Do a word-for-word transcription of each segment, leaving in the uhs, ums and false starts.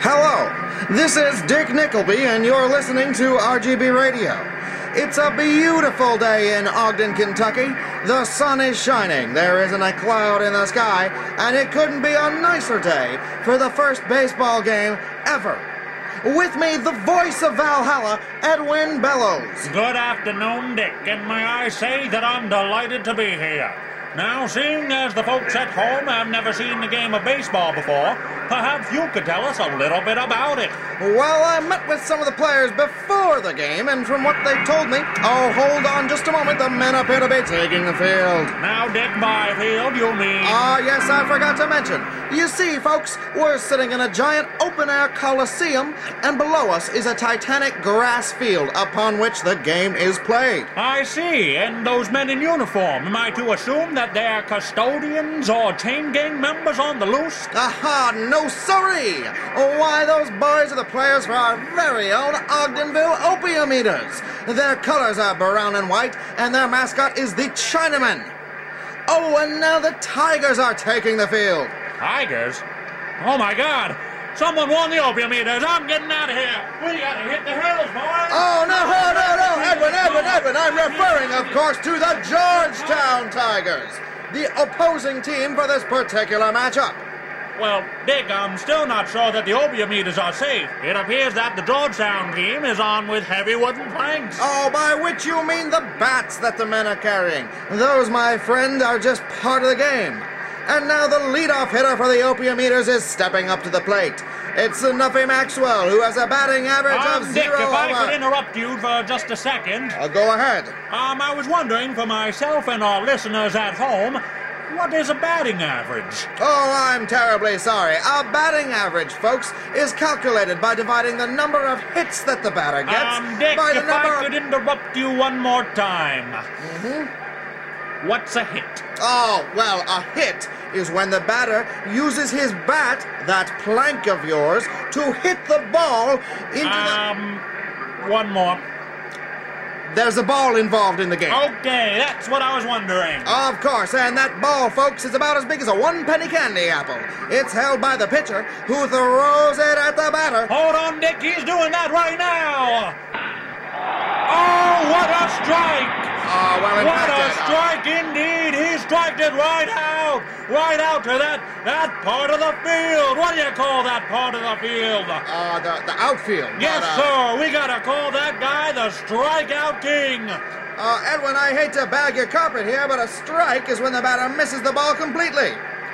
Hello, this is Dick Nickleby, and you're listening to R G B Radio. It's a beautiful day in Ogden, Kentucky. The sun is shining, there isn't a cloud in the sky, and it couldn't be a nicer day for the first baseball game ever. With me, the voice of Valhalla, Edwin Bellows. Good afternoon, Dick, and may I say that I'm delighted to be here. Now, seeing as the folks at home have never seen the game of baseball before, perhaps you could tell us a little bit about it. Well, I met with some of the players before the game, and from what they told me... Oh, hold on just a moment. The men appear to be taking the field. Now, Dick, by field, you mean... Ah, uh, yes, I forgot to mention. You see, folks, we're sitting in a giant open-air coliseum, and below us is a titanic grass field upon which the game is played. I see. And those men in uniform, am I to assume that they're custodians or chain gang members on the loose? Aha, no siree! Why, those boys are the players for our very own Ogdenville Opium Eaters. Their colors are brown and white, and their mascot is the Chinaman. Oh, and now the Tigers are taking the field. Tigers? Oh, my God. Someone warn the Opium Eaters. I'm getting out of here. We gotta hit the hills, boys. Oh, no, no, no, no. Edwin, Edwin, Edwin. I'm referring, of course, to the Georgetown Tigers, the opposing team for this particular matchup. Well, Dick, I'm still not sure that the Opium Eaters are safe. It appears that the Georgetown team is on with heavy wooden planks. Oh, by which you mean the bats that the men are carrying. Those, my friend, are just part of the game. And now the leadoff hitter for the Opium Eaters is stepping up to the plate. It's Snuffy Maxwell, who has a batting average um, of Dick, zero. if I over... could interrupt you for just a second. Uh, go ahead. Um, I was wondering, for myself and our listeners at home, what is a batting average? Oh, I'm terribly sorry. A batting average, folks, is calculated by dividing the number of hits that the batter gets um, Dick, by the if number I of... could interrupt you one more time. Mm-hmm. What's a hit? Oh, well, a hit is when the batter uses his bat, that plank of yours, to hit the ball into um, the... Um, one more. There's a ball involved in the game. Okay, that's what I was wondering. Of course, and that ball, folks, is about as big as a one-penny candy apple. It's held by the pitcher, who throws it at the batter. Hold on, Dick, he's doing that right now. Oh, what a strike! Oh, well, in what fact, a uh, strike indeed! He striked it right out! Right out to that that part of the field! What do you call that part of the field? Uh, the, the outfield. Yes, not, uh, sir! We gotta call that guy the strikeout king! Uh, Edwin, I hate to bag your carpet here, but a strike is when the batter misses the ball completely.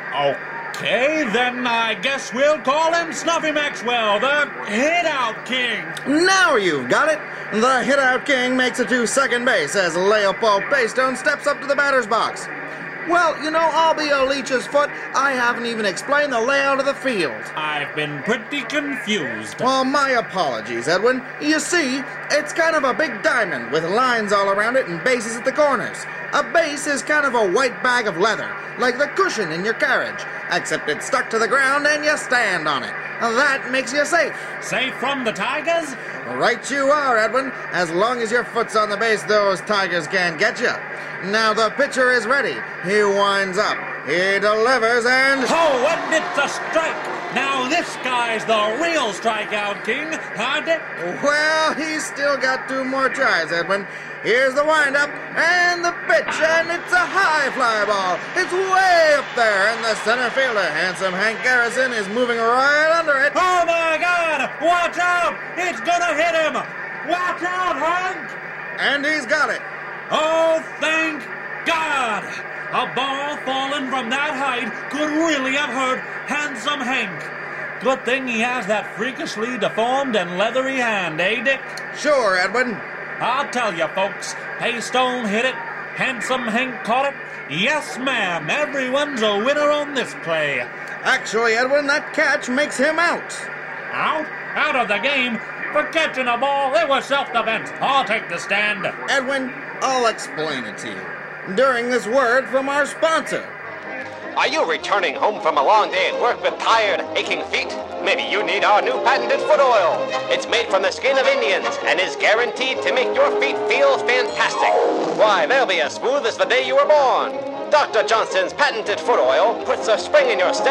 Okay, then I guess we'll call him Snuffy Maxwell, the hit-out king. Now you've got it. The hit-out king makes it to second base as Leopold Paystone steps up to the batter's box. Well, you know, I'll be a leech's foot. I haven't even explained the layout of the field. I've been pretty confused. Well, my apologies, Edwin. You see, it's kind of a big diamond with lines all around it and bases at the corners. A base is kind of a white bag of leather, like the cushion in your carriage, except it's stuck to the ground and you stand on it. That makes you safe. Safe from the Tigers? Right you are, Edwin. As long as your foot's on the base, those Tigers can't get you. Now the pitcher is ready. He winds up. He delivers and... Oh, and it's a strike! Now this guy's the real strikeout king, huh, Dick? Well, he's still got two more tries, Edwin. Here's the windup and the pitch, and it's a high fly ball. It's way up there, and the center fielder, handsome Hank Garrison, is moving right under it. Oh, my God! Watch out! It's gonna hit him! Watch out, Hank! And he's got it. Oh, thank God! A ball falling from that height could really have hurt handsome Hank. Good thing he has that freakishly deformed and leathery hand, eh, Dick? Sure, Edwin. I'll tell you, folks. Paystone hit it. Handsome Hank caught it. Yes, ma'am. Everyone's a winner on this play. Actually, Edwin, that catch makes him out. Out? Out of the game? For catching a ball, it was self-defense. I'll take the stand. Edwin, I'll explain it to you. During this word from our sponsor. Are you returning home from a long day at work with tired, aching feet? Maybe you need our new patented foot oil. It's made from the skin of Indians and is guaranteed to make your feet feel fantastic. Why, they'll be as smooth as the day you were born. Doctor Johnson's patented foot oil puts a spring in your step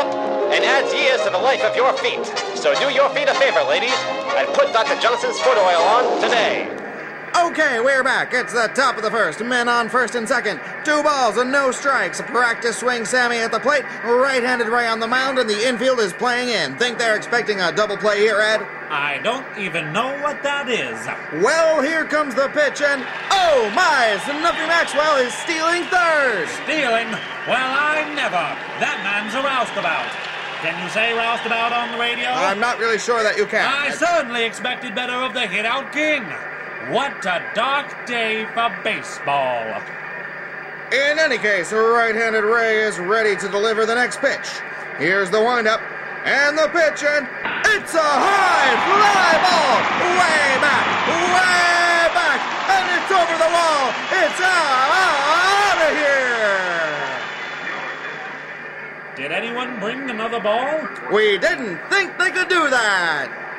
and adds years to the life of your feet. So do your feet a favor, ladies, and put Doctor Johnson's foot oil on today. Okay, we're back. It's the top of the first. Men on first and second. Two balls and no strikes. Practice swing Sammy at the plate. Right-handed Ray on the mound, and the infield is playing in. Think they're expecting a double play here, Ed? I don't even know what that is. Well, here comes the pitch, and oh my! Snuffy Maxwell is stealing third. Stealing? Well, I never. That man's a roustabout. Can you say roustabout on the radio? I'm not really sure that you can. I certainly expected better of the hit-out king. What a dark day for baseball. In any case, right-handed Ray is ready to deliver the next pitch. Here's the windup, and the pitch, and it's a high fly ball! Way back, way back, and it's over the wall! It's out of here! Did anyone bring another ball? We didn't think they could do that!